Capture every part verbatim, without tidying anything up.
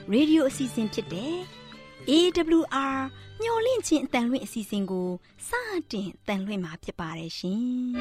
ရေဒီယိုအစီအစဉ်ဖြစ်တဲ့ အေ ဒဘလျူ အာ မျော်လင့်ခြင်းအတန်လွင့်အစီအစဉ်ကိုစတင်တန်လွင့်မှာဖြစ်ပါတယ်ရှင်။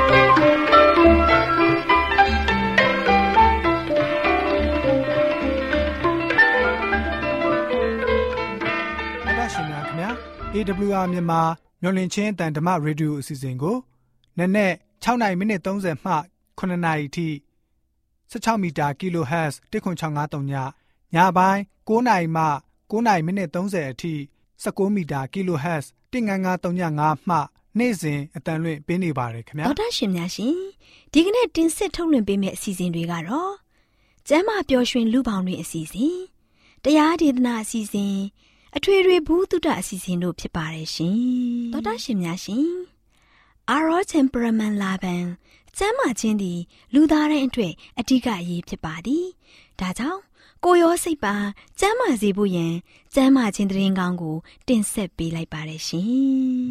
ဒါရှင်များခင်ဗျာ အေ ဒဘလျူ အာ မြန်မာမျော်လင့်ခြင်းအတန်ဓမ္မရေဒီယိုအစီအစဉ်ကိုနက်နက်၆နာရီမိနစ်၃၀မှခုနှစ်နာရီထိ၁၆မီတာ kHz တစ်ခွန်၆၅၃ညညပိုင်း၉နာရီမှ၉နာရီမိနစ်၃၀အထိ၁၉မီတာ kHz တစ်ငါးငါး၃ည၅မှနေ့စဉ်အတန်လွင့်ပေးနေပါတယ်ခင်ဗျာဒေါက်တာရှင်များရှင်ဒီကနေ့တင်ဆက်ထုတ်လွှင့်ပေးမယ့်အစီအစဉ်တွေကတော့ကျမ်းမာပျော်ရွှင်လူပေါင်းတွင်အစီအစဉ်တရားဒေသနာအစီအစဉ်အထွေထွေဘုဒ္ဓအစီအစဉ်တို့ဖြစ်ပါတယ်ရှင်ဒေါက်တာရှင်များရှင်အာရော temperament လာပန်ကျမ်းမာခြင်းသည်လူသားတိုင်းအတွက်အဓိကအရေးဖြစ်ပါသည်ဒါကြောင့်ကိုယ်ရောစိတ်ပါကျမ်းမာစေဖို့ယင်ကျမ်းမာခြင်းသတင်းကောင်းကိုတင်ဆက်ပေးလိုက်ပါတယ်ရှင်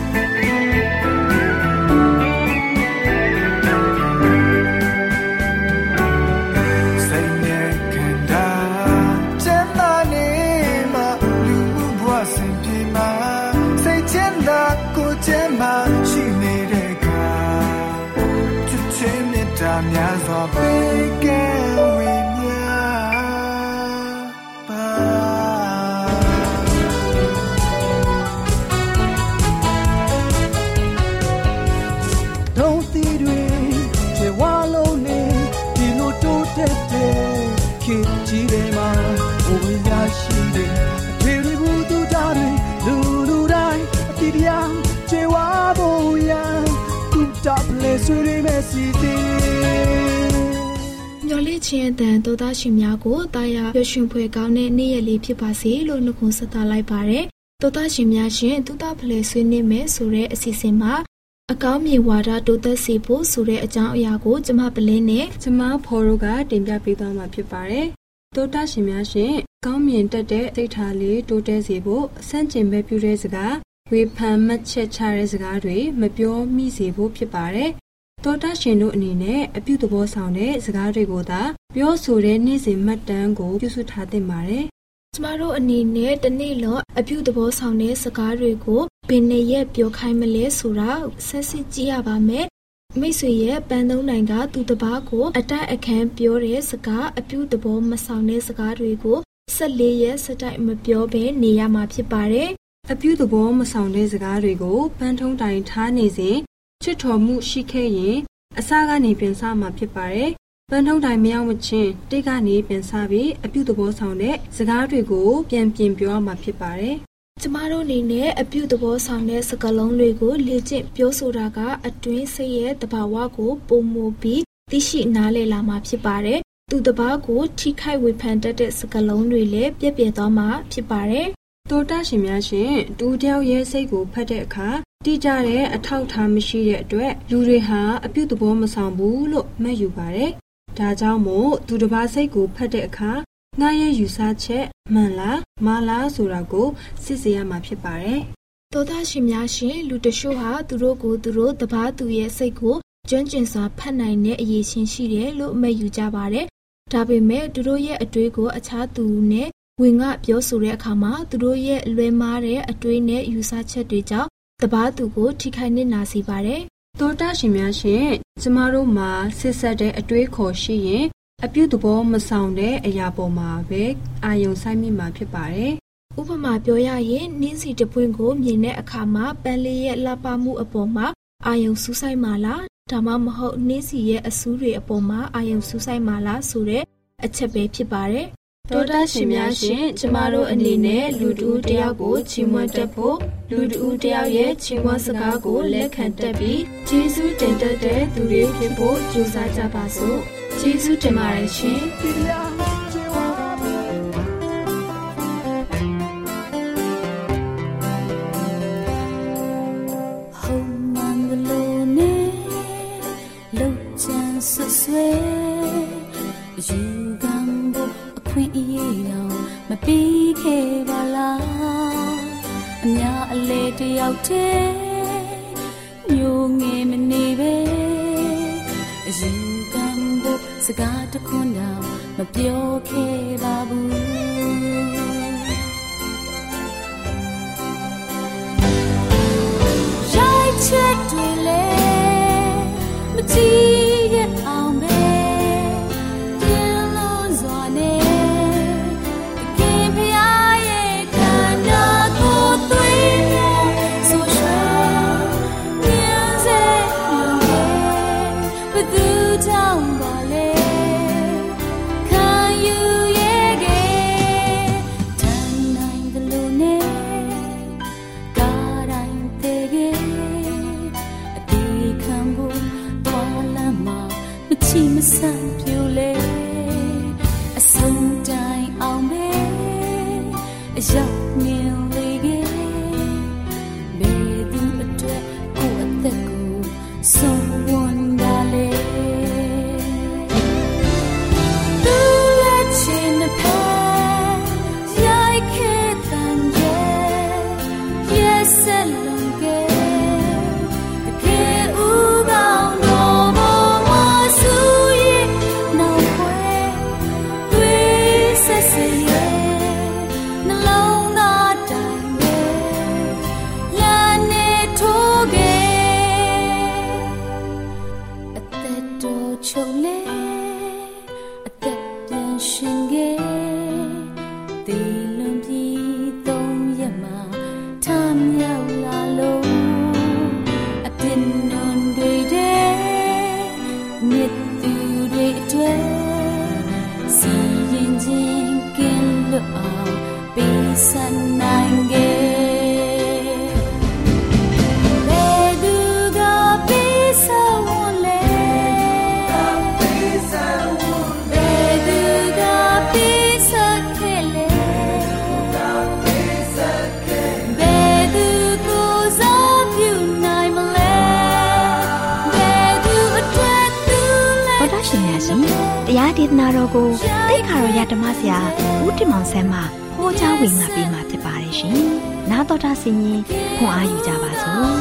စိတ်နဲ့ခန္ဓာကျမ်းမာနေမှလူဘဝစဉ်ပြေမှာစိတ်ချမ်းသာကိုယ်ကျမ်းမာရှိနေတဲ့အခါချစ်ချင်းမြတ်တာများစွာပေးကဲဝေကြီးတယ်မှာဘဝရရှိတယ်အထွေထွေဘုဒ္ဓတာတွေလူလူတိုင်းအတိတရားကျေဝါဖို့ရန်သူတပ်လေဆွေးမဲ့စီတီမျော်လင့်ခြင်းအတန်သောသားရှင်များကိုတာယာပျော်ရွှင်ဖွယ်ကောင်းတဲ့နေ့ရက်လေးဖြစ်ပါစေလို့နှုတ်ခွန်းဆက်သလိုက်ပါတယ်သောသားရှင်များရှင်သူတပ်ဖလေဆွေးနွေးမယ်ဆိုတဲ့အစီအစဉ်မှာအကောင်းမြင်ဝါဒတိုးတက်စေဖို့ဆိုတဲ့အကြောင်းအရာကိုကျမပလင်းနဲ့ကျမဖော်တို့ကတင်ပြပေးသွားမှာဖြစ်ပါတယ်တိုးတက်ရှင်များရှင်ကောင်းမြင်တတ်တဲ့စိတ်ထားလေးတိုးတက်စေဖို့စန့်ကျင်ဘက်ပြုတဲ့စကားဝေဖန်မှတ်ချက်ချတဲ့စကားတွေမပြောမိစေဖို့ဖြစ်ပါတယ်တိုးတက်ရှင်တို့အနေနဲ့အပြုသဘောဆောင်တဲ့စကားတွေကိုသာပြောဆိုတဲ့နေ့စဉ်မှတ်တမ်းကိုပြုစုထားသင့်ပါတယ်ကျမတို့အနေနဲ့တနေ့လုံးအပြုသဘောဆောင်တဲ့စကားတွေကိုဘယ်နှစ်ရက်ပြောခိုင်းမလဲဆိုတာဆက်စစ်ကြည့်ရပါမယ်မိတ်ဆွေရဲ့ပန်းသုံးနိုင်ကသူတစ်ပါးကိုအတိုက်အခန်းပြောတဲ့စကားအပြုသဘောမဆောင်တဲ့စကားတွေကိုဆက်လေးရက်စတိုက်မပြောဘဲနေရမှာဖြစ်ပါတယ်အပြုသဘောမဆောင်တဲ့စကားတွေကိုပန်းထုံးတိုင်ထားနေစဉ်ချစ်တော်မှုရှိခဲ့ရင်အစကနေပြန်စမှာဖြစ်ပါတယ်ပန်းထုံးတိုင်မရောက်မချင်းတိတ်ကနေပြန်စပြီးအပြုသဘောဆောင်တဲ့စကားတွေကိုပြန်ပြင်ပြောရမှာဖြစ်ပါတယ်ကျမတို့အနေနဲ့အပြုသဘောဆောင်တဲ့စကားလုံးတွေကိုလေ့ကျင့်ပြောဆိုတာကအတွင်းစိတ်ရဲ့တဘာဝကိုပုံမူပြီးသိရှိနားလည်လာမှာဖြစ်ပါတယ်။သူတဘာကိုထိခိုက်ဝေဖန်တတ်တဲ့စကားလုံးတွေလည်းပြည့်ပြည့်သွားမှာဖြစ်ပါတယ်။တိုးတက်ရှင်များရှင်တူတယောက်ရဲ့စိတ်ကိုဖတ်တဲ့အခါတိကျတဲ့အထောက်အထားမရှိတဲ့အတွက်လူတွေဟာအပြုသဘောမဆောင်ဘူးလို့မှတ်ယူပါတယ်။ဒါကြောင့်မို့သူတစ်ပါးစိတ်ကိုဖတ်တဲ့အခါငါရဲ့ယူဆချက်မှန်လားမှားလားဆိုတာကိုစစ်ဆေးရမှာဖြစ်ပါတယ်။သောသားရှင်များရှင်လူတချို့ဟာသူတို့ကိုသူတို့တပါးသူရဲ့စိတ်ကိုကျွမ်းကျင်စွာဖတ်နိုင်တဲ့အရေးချင်းရှိတယ်လို့အမှတ်ယူကြပါတယ်။ဒါပေမဲ့သူတို့ရဲ့အတွေးကိုအခြားသူနဲ့ဝင်ငါပြောဆိုတဲ့အခါမှာသူတို့ရဲ့လွဲမှားတဲ့အတွေးနဲ့ယူဆချက်တွေကြောင့်တပါးသူကိုထိခိုက်နစ်နာစေပါတယ်။သောသားရှင်များရှင်ကျမတို့မှာစစ်ဆက်တဲ့အတွေးခေါ်ရှိရင်အပြုသဘောမဆောင်တဲ့အရာပေါ်မှာပဲအာယုံဆိုင်မိမှာဖြစ်ပါတယ်။ဥပမာပြောရရင်နင်းစီတပွင့်ကိုမြင်တဲ့အခါမှာပန်းလေးရဲ့လှပမှုအပေါ်မှာအာယုံစူးစိုက်မှာလားဒါမှမဟုတ်နင်းစီရဲ့အဆူးတွေအပေါ်မှာအာယုံစူးစိုက်မှာလားဆိုတဲ့အချက်ပဲဖြစ်ပါတယ်။ဒေါက်တာရှင်များရှင်ကျမတို့အနေနဲ့လူတူတယောက်ကိုချီးမွမ်းတတ်ဖို့လူတူတယောက်ရဲ့ချီးမွမ်းစကားကိုလက်ခံတတ်ပြီးကျေးဇူးတင်တတ်တဲ့သူတွေဖြစ်ဖို့ကြိုးစားကြပါစို့။ကျေးဇူးတင်ပါတယ်ရှင်။ဆွဲယူကံဖို့အခွင့်အရေးတော့မပြီးခဲ့ပါလားအများအလေတယောက်တည်းမျိုးငယ်မနေပဲယူကံဖို့စကားတခွန်းတော့မပြောခဲ့ပါဘူးကြီးရဲ့အောင်ပဲပြင်းလို့စွာနဲ့တကယ်ဖျားရဲ့ခန္ဓာကိုယ်သွေးနဲ့ဆိုရွှဲမြန်းစေလို့ဘယ်သူကြောင့်ပါလဲခံယူရဲ့ကဲတန်နိုင်ကလေးနဲ့ကားတိုင်းသေးခဲ့အတီးခံဖို့တော်လမ်းမှာမချီမဆန့်ပြိုလေအဆုံးတိုင်းအောင်ပဲအရောက်မြင်လေခဲ့ဘယ်သူအတွက်ကိုယ်အသက်ကိုဆုံးဝန်တာလေသူလက်ချင်တဲ့ဖက်ရိုက်ခဲ့တဲ့ရဲ့ဆက်လုံးကဲတကယ်ဦးကောင်းတော့မဆူရဲ့နောက်ွယ်တွေ့ဆက်စရဲ့နှလုံးသားတိုင်းပဲလာနေထိုးခဲ့အသက်တော်ချုပ်လေအသက်ပြန်ရှင်ခဲ့ဒီလွန်ပြီးသုံးရက်မှာထမြောက်လာလို့အပြစ်နွန်တွေတဲ့မြစ်သူတွေအတွက်စီရင်ခြင်းကင်းလို့အောင်ပေးဆန်နိုင်ခဲ့ဘယ်သူကပေးဆန်ဝန်လဲဘယ်သူကပေးဆန်ခဲ့လဲဘယ်သူကိုစားပြုနိုင်မလဲဘယ်သူအတွက်သူလဲဒေါက်တာရှင်များရှင်တရားဒေသနာတော်ကိုသိခါတော်ရဓမ္မဆရာဦးတင်မောင်ဆန်းမှဟောကြားဝင်ငါပေးมาဖြစ်ပါတယ်ရှင်။နားတော်တာဆင်ရင်ခွန်အားယူကြပါစို့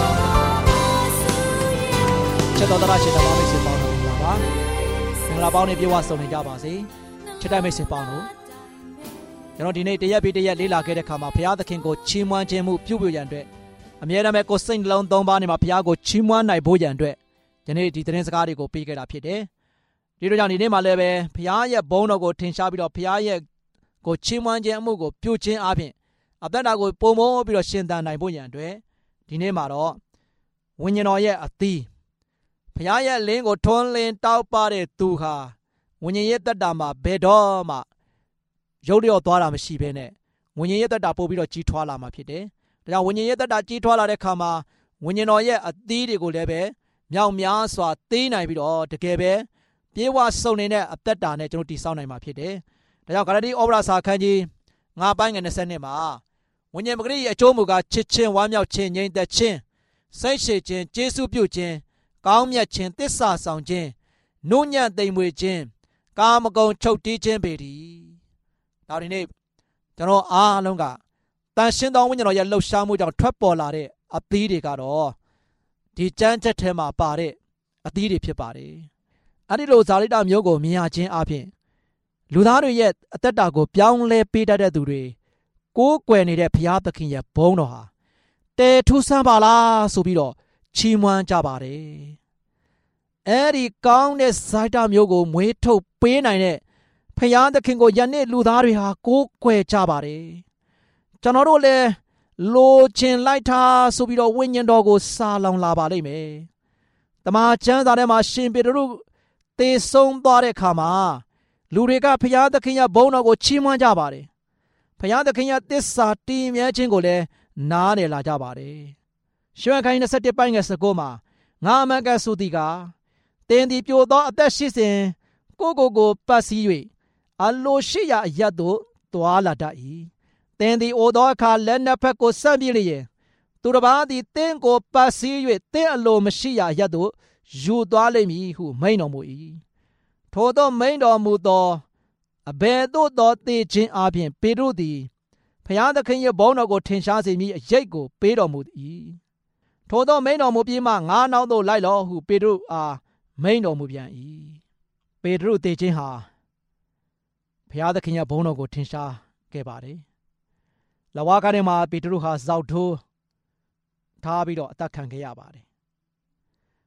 ။ချစ်တော်တရားရှင်တော်မိတ်ဆွေပေါင်းတို့လာပါမင်္ဂလာပေါင်းနဲ့ပြေဝဆုံနေကြပါစေချစ်တဲ့မိတ်ဆွေပေါင်းတို့ကျွန်တော်ဒီနေ့တရက်ပြီးတရက်လေးလာခဲ့တဲ့ခါမှာဘုရားသခင်ကိုချီးမွမ်းခြင်းမှုပြုပြုရန်အတွက်အမြဲတမ်းပဲကိုယ်စိတ်နှလုံးသုံးပါးနေမှာဘုရားကိုချီးမွမ်းနိုင်ဖို့ရန်အတွက်ဒီနေ့ဒီသတင်းစကားတွေကိုပေးခဲ့တာဖြစ်တယ်ဒီလိုကြောင့်ဒီနေ့မှာလည်းပဲဘုရားရဲ့ဘုန်းတော်ကိုထင်ရှားပြီးတော့ဘုရားရဲ့ကိုချီးမွမ်းခြင်းအမှုကိုပြုခြင်းအပြင်အသက်တာကိုပုံမောပြီးတော့ရှင်သန်နိုင်ဖို့ရန်အတွက်ဒီနေ့မှာတော့ဝိညာဉ်တော်ရဲ့အသီးဘုရားရဲ့လင်းကိုထွန်းလင်းတောက်ပတဲ့သူဟာဝိညာဉ်ရဲ့သက်တာမှာဘယ်တော့မှရုပ်လျော့သွားတာမရှိဘဲနဲ့ဝိညာဉ်ရဲ့သက်တာပို့ပြီးတော့ကြီးထွားလာမှာဖြစ်တယ်။ဒါကြောင့်ဝိညာဉ်ရဲ့သက်တာကြီးထွားလာတဲ့ခါမှာဝိညာဉ်တော်ရဲ့အသီးတွေကိုလည်းပဲမြောက်များစွာသေးနိုင်ပြီးတော့တကယ်ပဲပြေဝဆုံနေတဲ့အသက်တာနဲ့ကျွန်တော်တည်ဆောက်နိုင်မှာဖြစ်တယ်။ဒါကြောင့်ဂလာတိဩဝါဒစာခန်းကြီးငါးပိုင်းငယ်၂၀မှာဝိညာဉ်ပဂရိရဲ့အကျိုးမူကားချစ်ခြင်းဝမ်းမြောက်ခြင်းငြိမ်သက်ခြင်းစိတ်ရှည်ခြင်းကျေးဇူးပြုခြင်းကောင်းမြတ်ခြင်းသစ္စာဆောင်ခြင်းနုညံ့သိမ်မွေ့ခြင်းကာမဂုဏ်ချုပ်တီးခြင်းပေတည်း။နောက်ဒီနေ့ကျွန်တော်အားလုံးကတန်ရှင်းသောဝိညာဉ်တော်ရဲ့လှုပ်ရှားမှုကြောင့်ထွက်ပေါ်လာတဲ့အသီးတွေကတော့ဒီကျမ်းချက်ထဲမှာပါတဲ့အသီးတွေဖြစ်ပါတယ်။အဲဒီလိုဇာတိတမျိုးကိုမြင်ရခြင်းအပြင်လူသားတွေရဲ့အသက်တာကိုပြောင်းလဲပေးတတ်တဲ့သူတွေကိုးကွယ်နေတဲ့ဘုရားသခင်ရဲ့ဘုန်းတော်ဟာတဲထူးဆန်းပါလားဆိုပြီးတော့ချီးမွမ်းကြပါတယ်။အဲဒီကောင်းတဲ့ဇာတိတမျိုးကိုမွေးထုတ်ပေးနိုင်တဲ့ဘုရားသခင်ကိုယနေ့လူသားတွေဟာကိုးကွယ်ကြပါတယ်။ကျွန်တော်တို့လည်းလိုချင်လိုက်တာဆိုပြီးတော့ဝိညာဉ်တော်ကိုစာလောင်လာပါလိမ့်မယ်။တမန်ကျမ်းစာထဲမှာရှင်ပေတရုသေဆုံးသွားတဲ့အခါမှာလူတွေကဘုရားသခင်ရဲ့ဘုန်းတော်ကိုချီးမွမ်းကြပါတယ်။ဘုရားသခင်ရဲ့သစ္စာတည်မြဲခြင်းကိုလည်းနားလည်လာကြပါတယ်။ရှောခန်း၂၁ပိုင်းငယ်၁၉မှာငါအမှန်ကဆိုသည်ကတင်းဒီပြိုသောအသက်ရှိစဉ်ကိုကိုကိုပတ်စည်း၍အလိုရှိရာအရတ်သို့သွားလာတတ်၏။တင်းဒီအိုသောအခါလက်နှစ်ဖက်ကိုဆန့်ပြေးလျင်သူတစ်ပါးသည်တင်းကိုပတ်စည်း၍တင်းအလိုမရှိရာအရတ်သို့ယူသွားလိမ့်မည်ဟုမိန့်တော်မူ၏။ထိုသောမိန့်တော်မူသောအဘယ်သို့သောသေခြင်းအပြင်ပေတရုသည်ဘုရားသခင်ရဲ့ဘုန်းတော်ကိုထင်ရှားစေမည်အရိပ်ကိုပေးတော်မူ၏။ထိုသောမိန့်တော်မူပြီးမှငါနောက်သို့လိုက်လောဟုပေတရုအားမိန့်တော်မူပြန်၏။ပေတရုသေခြင်းဟာဘုရားသခင်ရဲ့ဘုန်းတော်ကိုထင်ရှားခဲ့ပါတယ်။လဝါကားထဲမှာပေတရုဟာဇောက်ထိုးထားပြီးတော့အသက်ခံခဲ့ရပါတယ်။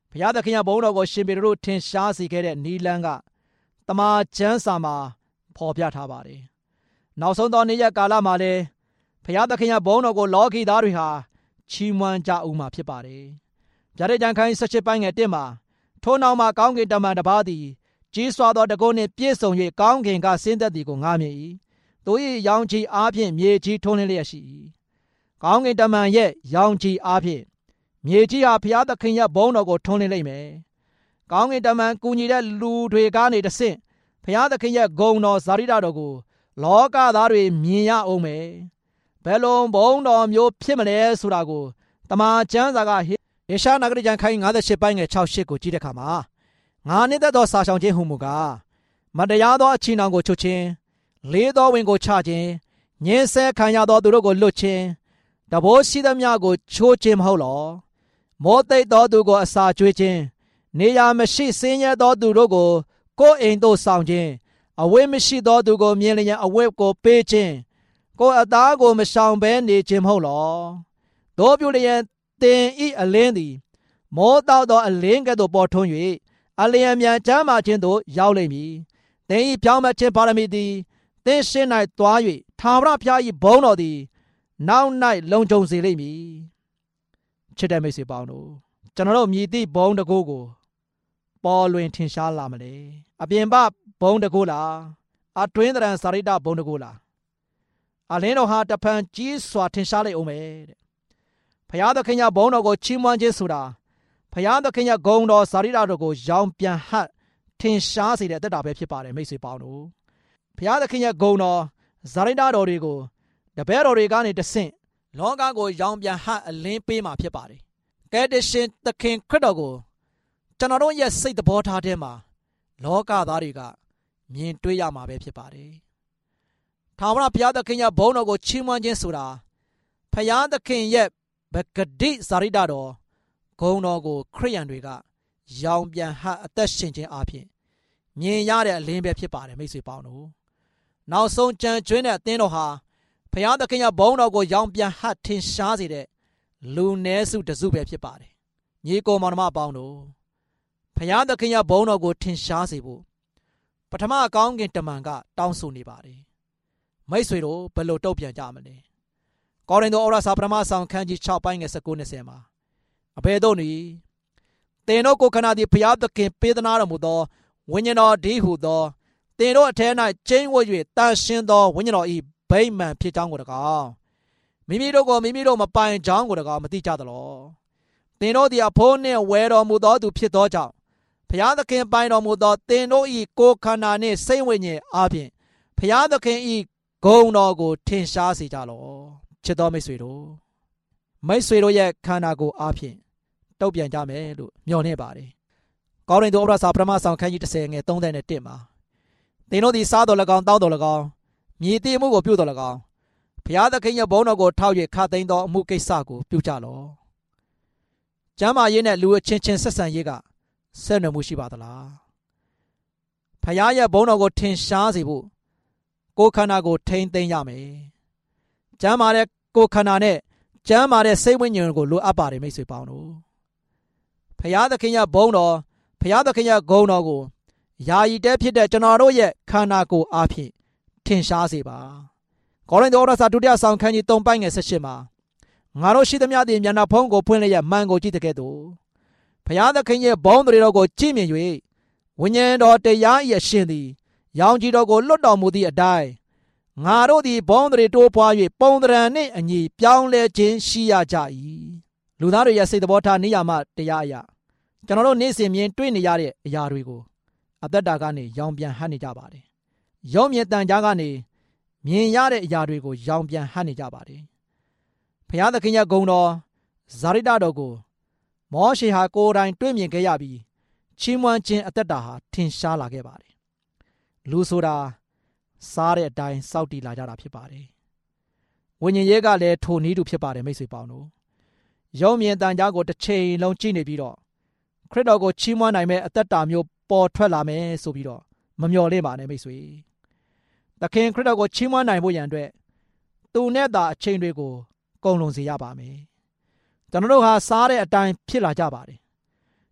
ဘုရားသခင်ရဲ့ဘုန်းတော်ကိုရှင်ပေတရုထင်ရှားစေခဲ့တဲ့နီလန်းကတမန်ကျမ်းစာမှာဖော်ပြထားပါတယ်နောက်ဆုံးသောနေ့ရက်ကာလမှာလည်းဘုရားသခင်ရဲ့ဘုန်းတော်ကိုလောကီသားတွေဟာချီးမွမ်းကြဦးမှာဖြစ်ပါတယ်ဗျာဒိတ်ကျမ်းခန်း၁၈ပိုင်းငယ်၁မှာထိုနောက်မှာကောင်းကင်တမန်တစ်ပါးသည်ကြီးစွာသောတကုန်းနှင့်ပြည့်စုံ၍ကောင်းကင်ကဆင်းသက်သည်ကိုငါမြင်၏သူ၏ရောင်ခြည်အားဖြင့်မြေကြီးထွန်းလင်းလျက်ရှိ၏ကောင်းကင်တမန်ရဲ့ရောင်ခြည်အားဖြင့်မြေကြီးဟာဘုရားသခင်ရဲ့ဘုန်းတော်ကိုထွန်းလင်းလိမ့်မယ်ကောင်းကင်တမန်ကူညီတဲ့လူတွေကနေတဆင့်ဘုရားသခင်ရဲ့ဂုဏ်တော်ဇာတိတော်ကိုလောကသားတွေမြင်ရအောင်မယ်ဘယ်လိုဘုန်းတော်မျိုးဖြစ်မလဲဆိုတာကိုတမန်ကျမ်းစာကယေရှာနဂရိကျမ်းခန်း၅၈ပိုင်းငယ်၆၈ကိုကြည့်တဲ့အခါမှာငါနှစ်သက်သောစာဆောင်ခြင်းဟုမူကားမတရားသောအချီနှောင်ကိုချုပ်ခြင်းလေးသောဝင်ကိုချခြင်းညှင်းဆဲခံရသောသူတို့ကိုလွတ်ခြင်းတဘိုးရှိသမျှကိုချိုးခြင်းမဟုတ်လောမိုးသိပ်သောသူကိုအစာကျွေးခြင်းနေရာမရှိဆင်းရဲသောသူတို့ကိုကိုယ်အိမ်သို့ဆောင်ခြင်းအဝတ်မရှိသောသူကိုမြင်လျင်အဝတ်ကိုပေးခြင်းကိုယ်အသားကိုမရှောင်ဘဲနေခြင်းမဟုတ်လောတို့ပြုလျင်သင်ဤအလင်းသည်မောတောက်သောအလင်းကဲ့သို့ပေါ်ထွန်း၍အလျင်မြန်ကျမ်းမာခြင်းသို့ရောက်လိမ့်မည်သင်ဤဖြောင်းမခြင်းပါရမီသည်သင်ရှင်း၌သွား၍ထာဝရဘုရား၏ဘုန်းတော်သည်နောက်၌လုံခြုံစေလိမ့်မည်ချစ်တဲ့မိတ်ဆွေပေါင်းတို့ကျွန်တော်တို့မြည်သည့်ဘုန်းတကူကိုပေါ်လွင်ထင်ရှားလာမလဲအပြင်ပဘုန်းတကူလားအတွင်းတရံစာရိတ္တဘုန်းတကူလားအလင်းတော်ဟာတဖန်ကြီးစွာထင်ရှားလိမ့်အောင်မယ်တဲ့ဘုရားသခင်ရဲ့ဘုန်းတော်ကိုချီးမွမ်းခြင်းဆိုတာဘုရားသခင်ရဲ့ဂုဏ်တော်စာရိတ္တတော်ကိုရောင်ပြန်ဟပ်ထင်ရှားစေတဲ့အသက်တာပဲဖြစ်ပါတယ်မိတ်ဆွေပေါင်းတို့ဘုရားသခင်ရဲ့ဂုဏ်တော်စာရိတ္တတော်တွေကိုတပည့်တော်တွေကနေတဆင့်လောကကိုရောင်ပြန်ဟပ်အလင်းပေးမှာဖြစ်ပါတယ်ကယ်တင်ရှင်သခင်ခရစ်တော်ကိုကျွန်တော်တို့ရဲ့စိတ်သဘောထားထဲမှာလောကသားတွေကမြင်တွေ့ရမှာပဲဖြစ်ပါတယ်ထာဝရဘုရားသခင်ရဲ့ဘုန်းတော်ကိုချီးမွမ်းခြင်းဆိုတာဘုရားသခင်ရဲ့ဗဂတိစာရိတ္တတော်ဂုဏ်တော်ကိုခရိယန်တွေကရောင်ပြန်ဟပ်အသက်ရှင်ခြင်းအပြင်မြင်ရတဲ့အလင်းပဲဖြစ်ပါတယ်မိတ်ဆွေပေါင်းတို့နောက်ဆုံးကြံကျွင်းတဲ့အသင်းတော်ဟာဘုရားသခင်ရဲ့ဘုန်းတော်ကိုရောင်ပြန်ဟပ်ထင်ရှားစေတဲ့လူနည်းစုတစုပဲဖြစ်ပါတယ်ညီကိုမောင်နှမပေါင်းတို့ဘုရားသခင်ရဲ့ဘုန်းတော်ကိုထင်ရှားစေဖို့ပထမအကောင်းကင်တမန်ကတောင်းဆိုနေပါတယ်မိတ်ဆွေတို့ဘယ်လိုတုံ့ပြန်ကြမလဲကောရိန္သုဩဝါဒစာပထမဆောင်ခန်းကြီး၆ပိုင်းငယ်၁၉ ၂၀မှာအဘယ်သို့နည်းသင်တို့ကိုခန္ဓာသည်ဘုရားသခင်ပေးသနာတော်မူသောဝိညာဉ်တော်ဒီဟုသောသင်တို့အထက်၌ကျိန်းဝတ်၍တန်ရှင်းသောဝိညာဉ်တော်၏ဗိမာန်ဖြစ်ကြောင်းကိုတကားမိမိတို့ကိုမိမိတို့မပိုင်ကြောင်းကိုတကားမသိကြသလောသင်တို့သည်အဖို့နှင့်ဝယ်တော်မူသောသူဖြစ်သောကြောင့်ဘုရားသခင်ပိုင်တော်မူသောသင်တို့၏ကိုယ်ခန္ဓာနှင့်စိတ်ဝိညာဉ်အပြင်ဘုရားသခင်၏ဂုဏ်တော်ကိုထင်ရှားစေကြလောချစ်တော်မိတ်ဆွေတို့မိတ်ဆွေတို့ရဲ့ခန္ဓာကိုယ်အပြင်တုတ်ပြန်ကြမယ်လို့မျှော်လင့်ပါတယ်ကောရိန္သုဩဝါဒစာပထမဆောင်ခန်းကြီး၁၀ငယ်၃၁မှာသင်တို့သည်စားတော်၎င်းတောက်တော်၎င်းမြည်တည်မှုကိုပြုတော်၎င်းဘုရားသခင်ရဲ့ဘုန်းတော်ကိုထောက်၍ခတ်သိမ်းသောအမှုကိစ္စကိုပြုကြလောကျမ်းမာရေးနဲ့လူအချင်းချင်းဆက်ဆံရေးကဆက်နွယ်မှုရှိပါသလားဘုရားရဲ့ဘုန်းတော်ကိုထင်ရှားစေဖို့ကိုယ်ခန္ဓာကိုထိမ့်သိမ်းရမယ်ကျမ်းမာတဲ့ကိုယ်ခန္ဓာနဲ့ကျမ်းမာတဲ့စိတ်ဝိညာဉ်ကိုလိုအပ်ပါတယ်မိတ်ဆွေပေါင်းတို့ဘုရားသခင်ရဲ့ဘုန်းတော်ဘုရားသခင်ရဲ့ဂုဏ်တော်ကိုယာယီတဲဖြစ်တဲ့ကျွန်တော်တို့ရဲ့ခန္ဓာကိုယ်အားဖြင့်ထင်ရှားစေပါကောရိန္သုဩဝါဒစာဒုတိယဆောင်ခန်းကြီး၃ပိုင်းငယ်၁၈မှာငါတို့ရှိသမျှသည်မျက်နှာဖုံးကိုဖွင့်လျက်မှန်ကိုကြည့်တဲ့ကဲ့သို့ဘုရားသခင်ရဲ့ဘုန်းတော်ကိုကြည့်မြင်၍ဝိညာဉ်တော်တရား၏အရှင်သည်ရောင်ကြီးတော်ကိုလွတ်တော်မူသည့်အတိုင်းငါတို့သည်ဘုန်းတော်တိုးပွား၍ပုံသဏ္ဍာန်နှင့်အညီပြောင်းလဲခြင်းရှိရကြ၏လူသားတွေရဲ့စိတ်သဘောထားနိယာမတရားအရာကျွန်တော်တို့နေ့စဉ်မြင်တွေ့နေရတဲ့အရာတွေကိုအသက်တာကနေရောင်ပြန်ဟပ်နေကြပါတယ်ရောင်မြင်တန်ကြားကနေမြင်ရတဲ့အရာတွေကိုရောင်ပြန်ဟပ်နေကြပါတယ်ဘုရားသခင်ရဲ့ဂုဏ်တော်ဇာတိတတော်ကိုမောရှေဟာကိုယ်တိုင်တွေ့မြင်ခဲ့ရပြီးချီးမွမ်းခြင်းအသက်တာဟာထင်ရှားလာခဲ့ပါတယ်လူဆိုတာစားတဲ့အတိုင်းစောက်တည်လာကြတာဖြစ်ပါတယ်ဝိညာဉ်ရေးကလည်းထိုနည်းတူဖြစ်ပါတယ်မိတ်ဆွေပေါင်းတို့ရောင်မြင်တန်ကြားကိုတစ်ချိန်လုံးကြည့်နေပြီးတော့ခရစ်တော်ကိုချီးမွမ်းနိုင်မဲ့အသက်တာမျိုးပေါ်ထွက်လာမယ်ဆိုပြီးတော့မမျှော်လင့်ပါနဲ့မိတ်ဆွေသခင်ခရစ်တော်ကိုချီးမွမ်းနိုင်ဖို့ရန်အတွက်သူနဲ့သာအချိန်တွေကိုကုန်လွန်စေရပါမယ်ကျွန်တော်တို့ဟာစားတဲ့အတိုင်းဖြစ်လာကြပါတယ်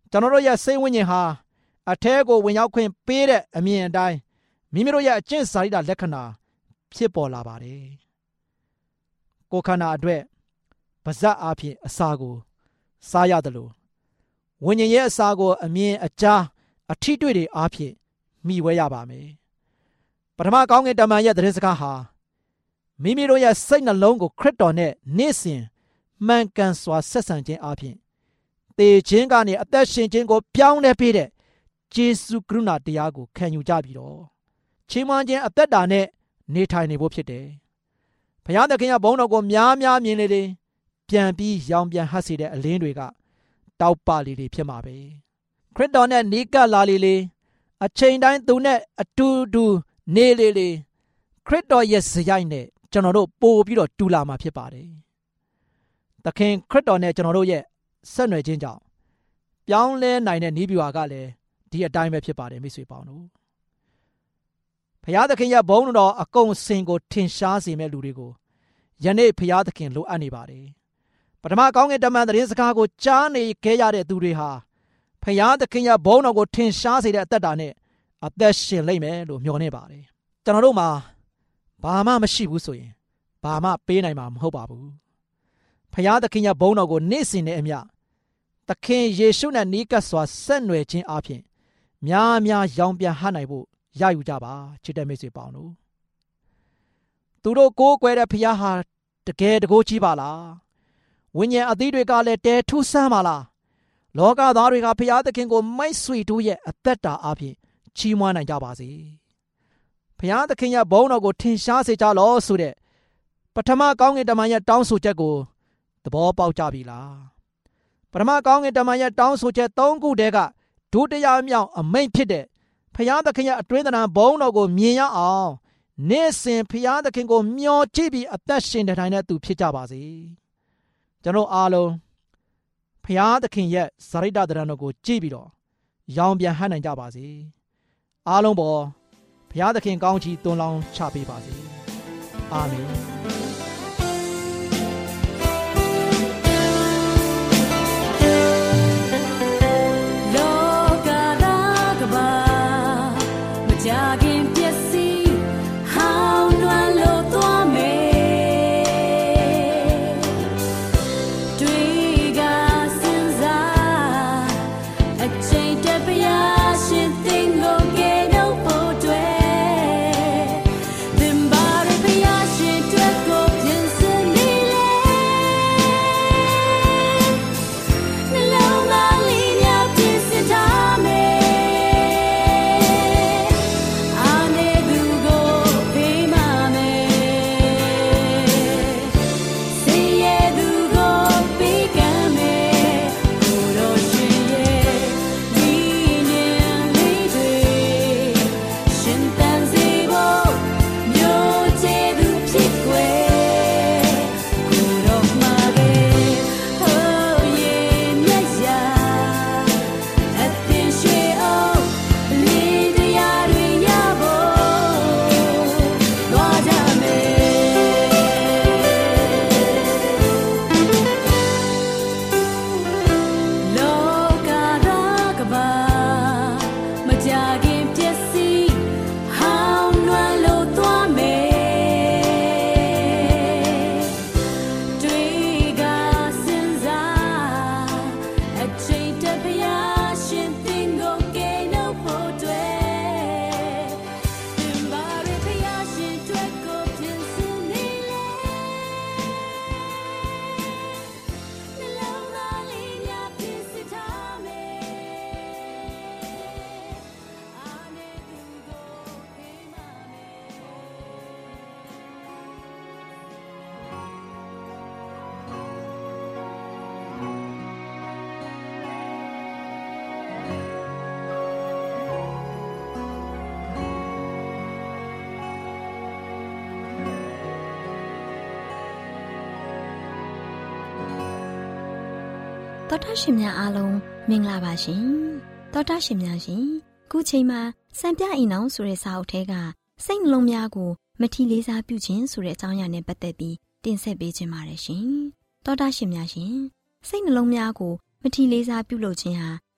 ကျွန်တော်တို့ရဲ့စိတ်ဝိညာဉ်ဟာအထဲကိုဝင်ရောက်ခွင့်ပေးတဲ့အမြင်အတိုင်းမိမိတို့ရဲ့အကျင့်စာရိတ္တလက္ခဏာဖြစ်ပေါ်လာပါတယ်ကိုယ်ခန္ဓာအတွက်ပါဇက်အားဖြင့်အစာကိုစားရတယ်လို့ဝိညာဉ်ရဲ့အစာကိုအမြင်အကြားအထိတွေ့တွေအားဖြင့်မိဝဲရပါမယ်ပထမကောင်းကင်တမန်ရဲ့သတင်းစကားဟာမိမိတို့ရဲ့စိတ်နှလုံးကိုခရစ်တော်နဲ့နေ့စဉ်မှန်ကန်စွာဆက်ဆံခြင်းအားဖြင့်သေခြင်းကနေအသက်ရှင်ခြင်းကိုပြောင်းလဲပေးတဲ့ယေရှုကရုဏာတရားကိုခံယူကြပြီးတော့ချီးမွမ်းခြင်းအသက်တာနဲ့နေထိုင်နေဖို့ဖြစ်တယ်။ဘုရားသခင်ရဲ့ဘုန်းတော်ကိုများများမြင်လေလေပြန်ပြီးရောင်ပြန်ဟပ်စေတဲ့အလင်းတွေကတောက်ပလေလေဖြစ်မှာပဲ။ခရစ်တော်နဲ့နီးကပ်လာလေလေအချိန်တိုင်းသူနဲ့အတူတူနေလေလေခရစ်တော်ရဲ့စရိုက်နဲ့ကျွန်တော်တို့ပို့ပြီးတော့တူလာမှာဖြစ်ပါတယ်။သခင်ခရစ်တော်နဲ့ကျွန်တော်တို့ရဲ့ဆက်နွယ်ခြင်းကြောင့်ပြောင်းလဲနိုင်တဲ့နည်းဗျူဟာကလည်းဒီအတိုင်းပဲဖြစ်ပါတယ်မိတ်ဆွေပေါင်းတို့ဘုရားသခင်ရဲ့ဘုန်းတော်အကုန်စင်ကိုထင်ရှားစေမဲ့လူတွေကိုယနေ့ဘုရားသခင်လိုအပ်နေပါတယ်ပထမကောင်းကင်တမန်သတင်းစကားကိုကြားနေခဲ့ရတဲ့သူတွေဟာဘုရားသခင်ရဲ့ဘုန်းတော်ကိုထင်ရှားစေတဲ့အသက်တာနဲ့အသက်ရှင်လိမ့်မယ်လို့မျှော်နေပါတယ်ကျွန်တော်တို့မှာဘာမှမရှိဘူးဆိုရင်ဘာမှပေးနိုင်မှာမဟုတ်ပါဘူးဘုရားသခင်ရဲ့ဘုန်းတော်ကိုနေ့စဉ်နဲ့အမျှသခင်ယေရှုနဲ့နီးကပ်စွာဆက်နွယ်ခြင်းအပြင်များများရောင်ပြန်ဟနိုင်ဖို့ရယူကြပါချစ်တဲ့မိတ်ဆွေပေါင်းတို့သူတို့ကိုးကွယ်တဲ့ဘုရားဟာတကယ်တကိုးကြီးပါလားဝိညာဉ်အသီးတွေကလည်းတဲထူးဆန်းပါလားလောကသားတွေကဘုရားသခင်ကိုမိုက်ဆွေတို့ရဲ့အသက်တာအပြင်ချီးမွမ်းနိုင်ကြပါစေဘုရားသခင်ရဲ့ဘုန်းတော်ကိုထင်ရှားစေကြလောဆိုတဲ့ပထမကောင်းကင်တမန်ရဲ့တောင်းဆိုချက်ကိုသဘောပေါက်ကြပြီလားပထမကောင်းကင်တမန်ရဲ့တောင်းဆိုချက်၃ခုတည်းကဒုတိယမြောက်အမိန့်ဖြစ်တဲ့ဖျားသခင်ရဲ့အတွင်းသဏ္ဍာန်ဘုန်းတော်ကိုမြင်ရအောင်နေ့စဉ်ဖျားသခင်ကိုမျှော်ကြည့်ပြီးအသက်ရှင်နေထိုင်တဲ့သူဖြစ်ကြပါစေကျွန်တော်အားလုံးဖျားသခင်ရဲ့ဇာတိတသဏ္ဍာန်တော်ကိုကြည့်ပြီးတော့ရောင်ပြန်ဟပ်နိုင်ကြပါစေအားလုံးပေါ်ဖျားသခင်ကောင်းချီးသွန်လောင်းချပေးပါစေအာမင်တော်တာရှင်များအားလုံးမင်္ဂလာပါရှင်တော်တာရှင်များရှင်ခုချိန်မှာစံပြအိမ်အောင်ဆိုတဲ့စာအုပ်ထဲကစိတ်နှလုံးများကိုမထီလေးစားပြုခြင်းဆိုတဲ့အကြောင်းအရာနဲ့ပတ်သက်ပြီးတင်ဆက်ပေးခြင်းပါတယ်ရှင်တော်တာရှင်များရှင်စိတ်နှလုံးများကိုမထီလေးစားပြုလုပ်ခြင်းဟာ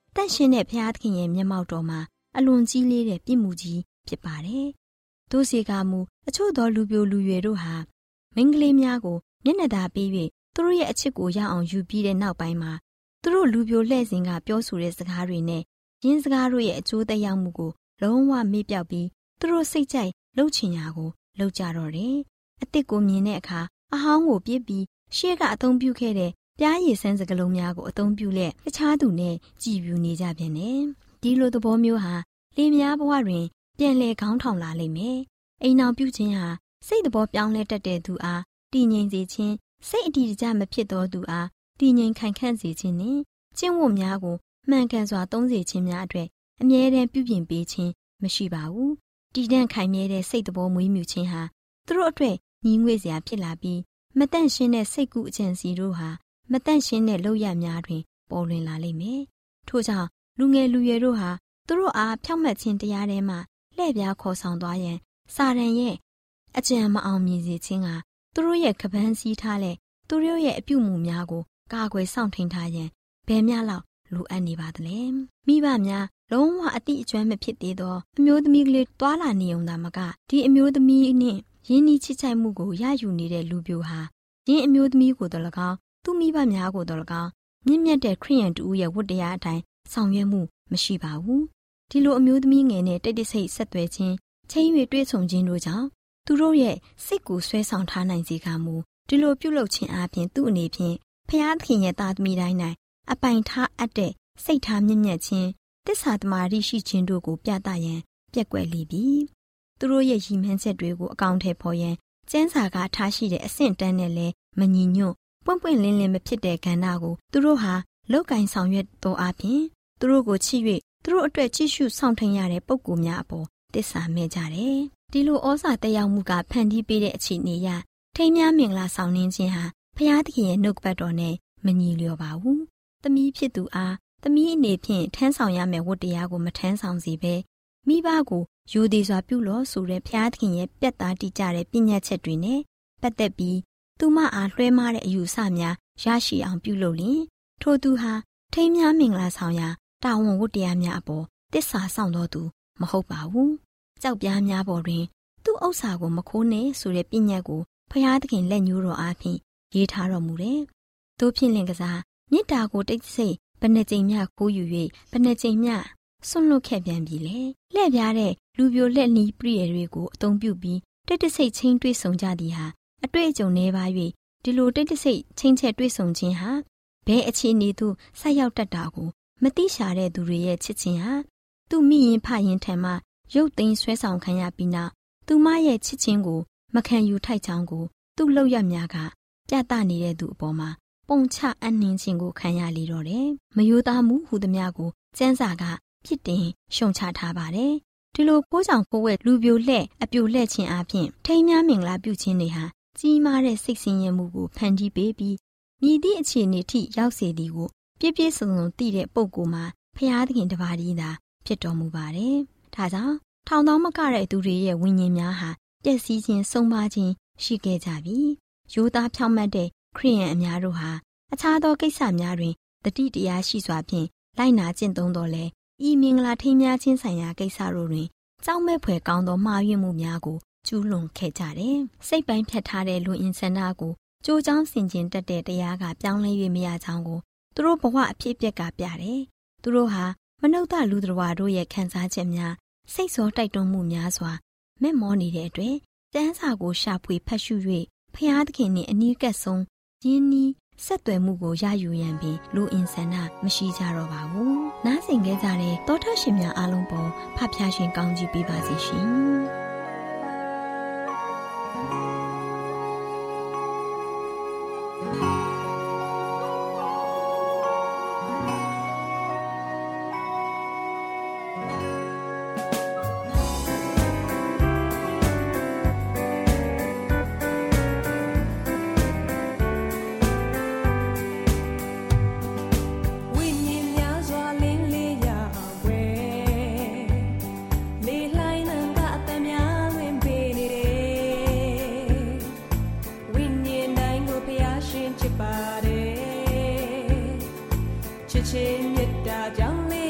တန့်ရှင်းတဲ့ဘုရားသခင်ရဲ့မျက်မှောက်တော်မှာအလွန်ကြီးလေးတဲ့ပြစ်မှုကြီးဖြစ်ပါတယ်။တို့စီကမူအချို့သောလူပြိုလူရွယ်တို့ဟာမိန်းကလေးများကိုမျက်နှာသာပေး၍သူတို့ရဲ့အချစ်ကိုရအောင်ယူပြီးတဲ့နောက်ပိုင်းမှာသူတို့လူပြိုလှဲ့စဉ်ကပြောဆိုတဲ့စကားတွေနဲ့ရင်းစကားတို့ရဲ့အကျိုးသက်ရောက်မှုကိုလုံးဝမေ့ပြောက်ပြီးသူတို့စိတ်ကြိုက်လှုပ်ချင်ရာကိုလှုပ်ကြတော့တယ်။အစ်စ်ကိုမြင်တဲ့အခါအဟောင်းကိုပြစ်ပြီးရှေ့ကအသုံးပြုခဲ့တဲ့ပြားရည်ဆန်းစကလုံးများကိုအသုံးပြုလက်တခြားသူနဲ့ကြည်ပြူနေကြပြန်တယ်။ဒီလိုသဘောမျိုးဟာလေများဘဝတွင်ပြန်လည်ခေါင်းထောင်လာလိမ့်မယ်။အိမ်အောင်ပြုခြင်းဟာစိတ်သဘောပြောင်းလဲတတ်တဲ့သူအားတည်ငြိမ်စေခြင်းစိတ်အတည်တကျမဖြစ်သောသူအားတည်ငြိမ်ခိုင်ခန့်စေခြင်းနှင့်ကျင့်ဝတ်များကိုမှန်ကန်စွာသုံးစေခြင်းများအတွက်အမြဲတမ်းပြုပြင်ပေးခြင်းမရှိပါဘူး။တည်တံ့ခိုင်မြဲတဲ့စိတ်သဘောမွေးမြူခြင်းဟာသူတို့အတွက်ညီငွေ့စရာဖြစ်လာပြီးမတန့်ရှင်းတဲ့စိတ်ကူးအကြံစီတို့ဟာမတန့်ရှင်းတဲ့လုပ်ရများတွင်ပေါ်လွင်လာလိမ့်မယ်။ထို့ကြောင့်လူငယ်လူရွယ်တို့ဟာသူတို့အားဖြောင့်မတ်ခြင်းတရားထဲမှလှည့်ပြားခေါ်ဆောင်သွားရန်စာရန်ရဲ့အကြံမအောင်မြင်စေခြင်းကသူတို့ရဲ့ကပန်းစည်းထားတဲ့သူတို့ရဲ့အပြုမူများကိုကာကွယ်စောင့်ထိန်ထားရန်ဘယ်များလောက်လိုအပ်နေပါသလဲ။မိဘများလုံးဝအတိအကျွမ်းမဖြစ်သေးသောအမျိုးသမီးကလေးတွာလာနေုံသာမကဒီအမျိုးသမီးနှင့်ရင်းနှီးချစ်ချိုက်မှုကိုရယူနေတဲ့လူပြိုဟာယင်းအမျိုးသမီးကိုတော်၎င်းသူ့မိဘများကိုတော်၎င်းမြင့်မြတ်တဲ့ခရိယန်တူရဲ့ဝတ္တရားအတိုင်းဆောင်ရွက်မှုမရှိပါဘူး။ဒီလိုအမျိုးသမီးငယ်နဲ့တိတ်တိတ်ဆိတ်ဆက်သွယ်ခြင်းချင်း၍တွေ့ဆုံခြင်းတို့ကြောင့်သူတို့ရဲ့စိတ်ကိုဆွဲဆောင်ထားနိုင်စေကမူဒီလိုပြုလုပ်ခြင်းအပြင်သူ့အနေဖြင့်ဖျားသခင်ရဲ့သားသမီးတိုင်း၌အပိုင်ထားအပ်တဲ့စိတ်ထားမြင့်မြတ်ခြင်းတစ္ဆာသမารိရှိခြင်းတို့ကိုပြသရန်ပြက်ကွက်လိပြီ။သူတို့ရဲ့ရည်မှန်းချက်တွေကိုအကောင့်ထဲပေါ်ရန်ကျမ်းစာကထားရှိတဲ့အဆင့်တန်းနဲ့လည်းမညီညွတ်ပွင့်ပွင့်လင်းလင်းမဖြစ်တဲ့ကဏ္ဍကိုသူတို့ဟာလောက်ကင်ဆောင်ရွက်သောအပြင်သူတို့ကိုချစ်၍သူတို့အတွက်ကြည့်ရှုဆောင်ထင်ရတဲ့ပုံကူများအပေါ်တစ္ဆာမဲ့ကြတယ်။ဒီလိုဩဇာတက်ရောက်မှုကဖန်တီးပေးတဲ့အခြေအနေအရထိမ်းများမင်္ဂလာဆောင်နှင်းခြင်းဟာဖျားသခင်ရဲ့နှုတ်ကပတ်တော်နဲ့မညီလျော်ပါဘူး။သမီးဖြစ်သူအားသမီးအနေဖြင့်ထမ်းဆောင်ရမယ့်ဝတ္တရားကိုမထမ်းဆောင်စေဘဲမိဘကိုယူသည်စွာပြုလို့ဆိုတဲ့ဖျားသခင်ရဲ့ပြတ်သားတိကျတဲ့ပညာချက်တွေနဲ့ပတ်သက်ပြီးသူမအားလွှဲမားတဲ့အယူဆများရရှိအောင်ပြုလုပ်လျင်ထိုသူဟာထိမ်းများမင်္ဂလာဆောင်ရာတာဝန်ဝတ္တရားများအပေါ်တစ္ဆာဆောင်တော်သူမဟုတ်ပါဘူး။ကြောက်ပြားများပေါ်တွင်သူ့ဥစ္စာကိုမခိုးနဲ့ဆိုတဲ့ပညာကိုဖျားသခင်လက်ညှိုးတော်အားဖြင့်ရေးထားတော်မူတယ်။တို့ဖြင့်လင်ကစားမေတ္တာကိုတိတ်ဆိတ်ဘယ်နှကြိမ်မျှခိုးယူ၍ဘယ်နှကြိမ်မျှဆွန့်လွတ်ခဲ့ပြန်ပြီလေ။လှည့်ပြားတဲ့လူပြိုလက်နီးပရိယေတွေကိုအသုံးပြုပြီးတိတ်တဆိတ်ချင်းတွေ့ဆုံကြသည်ဟာအတွေ့အကြုံနှဲပါ၍ဒီလိုတိတ်တဆိတ်ချင်းချက်တွေ့ဆုံခြင်းဟာဘယ်အခြေအနေသို့ဆက်ရောက်တတ်တာကိုမသိရှာတဲ့သူတွေရဲ့ချစ်ခြင်းဟာသူ့မိရင်ဖရင်ထံမှရုပ်သိမ်းဆွဲဆောင်ခံရပြီးနောက်သူမရဲ့ချစ်ခြင်းကိုမခံယူထိုက်ချောင်းကိုသူ့လောက်ရများကပြသနေတဲ့သူအပေါ်မှာပုံချအနှင်းခြင်းကိုခံရလေတော့တယ်။မယိုသားမှုဟူသမျှကိုကျမ်းစာကပြစ်တင်ရှုံချထားပါတယ်။ဒီလိုကိုးကြောင်ကိုးဝဲလူပြိုလှဲ့အပြိုလှဲ့ခြင်းအပြင်ထိမ်းများမင်္ဂလာပြုခြင်းတွေဟာကြီးမားတဲ့စိတ်ဆင်းရဲမှုကိုဖန်တီးပေးပြီးမြည်သည့်အခြေအနေထိရောက်စေသည်ကိုပြည့်ပြည့်စုံစုံသိတဲ့ပုဂ္ဂိုလ်မှာဖျားသခင်တပါးတည်းသာဖြစ်တော်မူပါတယ်။ဒါကြောင့်ထောင်သောမကတဲ့သူတွေရဲ့ဝိညာဉ်များဟာပျက်စီးခြင်းဆုံးပါခြင်းရှိခဲ့ကြပြီ။ရိုးသားဖြောင့်မတ်တဲ့ခရိယန်အများတို့ဟာအခြားသောကိစ္စများတွင်တတိတရားရှိစွာဖြင့်လိုက်နာကျင့်သုံးတော်လဲဤမင်္ဂလာထိမ်းများခြင်းဆိုင်ရာကိစ္စတို့တွင်ကြောက်မဲ့ဖွယ်ကောင်းသောမှားယွင်းမှုများကိုကျူးလွန်ခဲ့ကြတယ်။စိတ်ပိုင်းဖြတ်ထားတဲ့လူအင်ဆန္ဒကိုကြိုးကြောင်းဆင်ခြင်တတ်တဲ့တရားကပြောင်းလဲ၍မရချောင်းကိုသူတို့ဘဝအဖြစ်အပျက်ကပြတယ်။သူတို့ဟာမနှုတ်သလူတော်ဝါတို့ရဲ့ခံစားချက်များစိတ်စောတိုက်တွန်းမှုများစွာမဲ့မောနေတဲ့အတွက်ကျမ်းစာကိုရှာဖွေဖတ်ရှု၍ဖျားသခင်နှင့်အနီးကပ်ဆုံးယဉ်နီးဆက်သွယ်မှုကိုရယူရန်ပင်လူအင်ဆန္ဒမရှိကြတော့ပါဘူး။နားဆင်ခဲ့ကြတဲ့တောထရှင်များအားလုံးပေါ်ဖဖျားရှင်ကောင်းချီးပေးပါစေရှင်။ Chit chin, yet da, young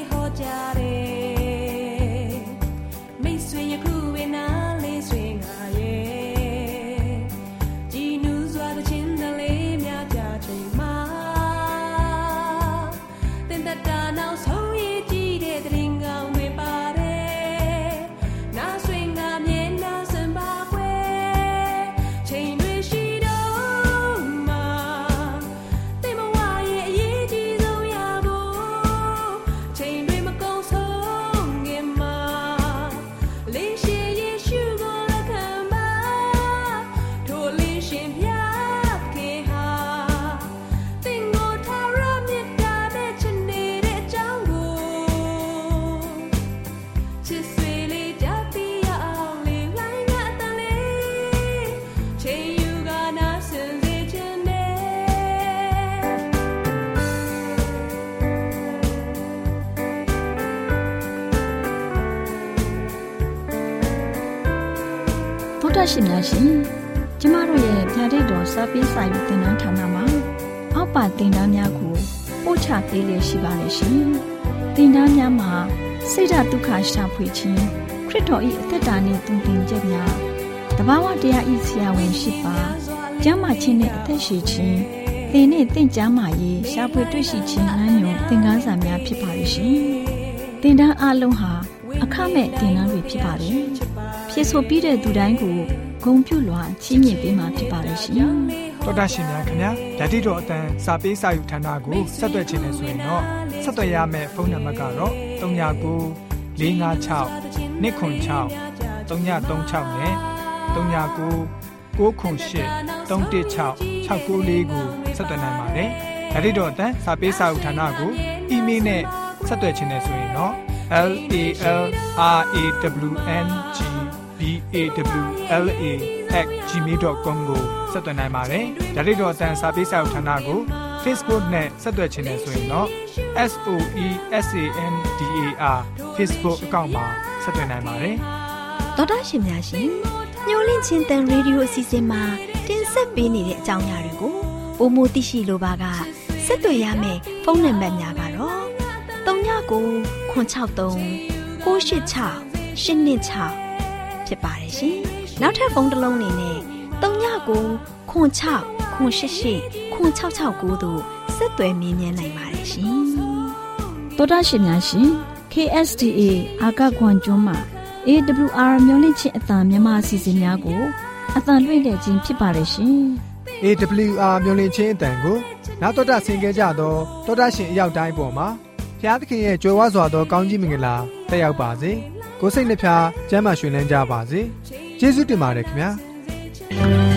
တာရှင်များရှင်ကျမတို့ရဲ့ဗျာဒိတ်တော်စာပေးစာယူသင်တန်းဌာနမှာအောက်ပါသင်တန်းများကိုပို့ချပေးလျက်ရှိပါတယ်ရှင်သင်တန်းများမှာစိတ်ဓာတ်ဒုက္ခရှာဖွေခြင်းခရစ်တော်၏အသက်တာနှင့်တူတင်ချက်များတဘာဝတရားဤဆရာဝန်ရှိပါကျမ်းမာခြင်းနဲ့အသက်ရှိခြင်းသင်နဲ့သင်ကျမ်းမာရေးရှာဖွေတွေ့ရှိခြင်းလမ်းညွန်သင်ခန်းစာများဖြစ်ပါလိမ့်ရှင်သင်တန်းအလုံးဟာအခမဲ့သင်တန်းတွေဖြစ်ပါတယ်ဖြစ်ဆိုပြီးတဲ့သူတိုင်းကိုဂုဏ်ပြုလွှာချီးမြှင့်ပေးမှာဖြစ်ပါလိမ့်ရှင်တော်တာရှင်များခင်ဗျာဓာတိတော်အတန်းစာပေးစာယူဌာနကိုဆက်သွယ်ခြင်းနဲ့ဆိုရင်တော့ဆက်သွယ်ရမယ့်ဖုန်းနံပါတ်ကတော့သုံး၉၉ လေး၅၆ ၂ခွန်၆ သုံး၃၆နဲ့သုံး၉၉ ကိုးခွန်၈ သုံး၁၆ ၆၉လေးကိုဆက်သွယ်နိုင်ပါတယ်ဓာတိတော်အတန်းစာပေးစာယူဌာနကိုအီးမေးလ်နဲ့ဆက်သွယ်ခြင်းနဲ့ဆိုရင်တော့ l a l r a w n g b a w l a at gmail dot com ကိုဆက်သွင်းနိုင်ပါတယ်။ဒါ့အပြင်တော့အတန်းစာပေးစာဌာနကို Facebook နဲ့ဆက်သွယ်ခြင်းနဲ့ဆိုရင်တော့ S O E S A N D A R Facebook အကောင့်မှာဆက်သွင်းနိုင်ပါတယ်။ဒေါက်တာရှင်များရှင်ညှို့လင့်ချင်းတန်ရေဒီယိုအစီအစဉ်မှာတင်ဆက်ပေးနေတဲ့အကြောင်းအရာတွေကိုပုံမသိရှိလိုပါကဆက်သွယ်ရမယ့်ဖုန်းနံပါတ်များကတော့သုံး၉၉ ခွန်၆၃ ကိုး၈၆ ၈၂၆ဖြစ်ပါတယ်ရှင်။နောက်ထပ်ဖုန်းတစ်လုံးနေနဲ့သုံး၉၉ ခွန်၆ ခွန်၈၈ ခွန်၆၆၉တို့ဆက်သွယ်မြင်းမြန်းနိုင်ပါတယ်ရှင်။သောတာရှင်များရှင် K S D A အာကခွန်ကျွန်းမှာ A W R မျိုးလင့်ချင်းအတံမြန်မာအစီအစဉ်များကိုအတံလွှင့်တဲ့ခြင်းဖြစ်ပါတယ်ရှင်။ A W R မျိုးလင့်ချင်းအတံကိုနောက်တော်တာဆင်ကြကြတော့သောတာရှင်အရောက်တိုင်းပေါ်မှာဘုရားသခင်ရဲ့ကြွယ်ဝစွာသောကောင်းကြီးမင်္ဂလာတက်ရောက်ပါစေ။ကိုယ်စိတ်နှဖျားကျမ်းမာရွှင်လန်းကြပါစေ။ယေရှုတင်ပါတယ်ခင်ဗျာ။